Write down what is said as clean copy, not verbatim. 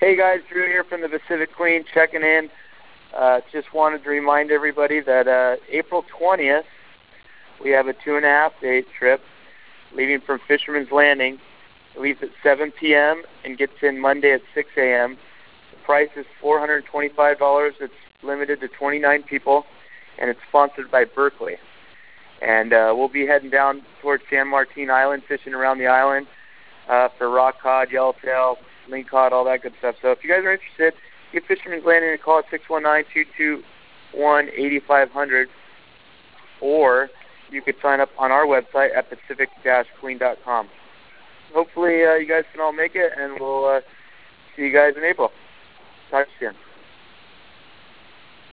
Hey guys, Drew here from the Pacific Queen checking in. Just wanted to remind everybody that April 20th, we have a 2.5-day trip leaving from Fisherman's Landing. It leaves at 7 p.m. and gets in Monday at 6 a.m. The price is $425. It's limited to 29 people, and it's sponsored by Berkley. And we'll be heading down towards San Martin Island, fishing around the island for rock cod, yellowtail, lingcod, all that good stuff. So if you guys are interested, give Fisherman's Landing a call at 619-221-8500, or you could sign up on our website at pacific-queen.com. Hopefully you guys can all make it, and we'll see you guys in April. Talk to you soon.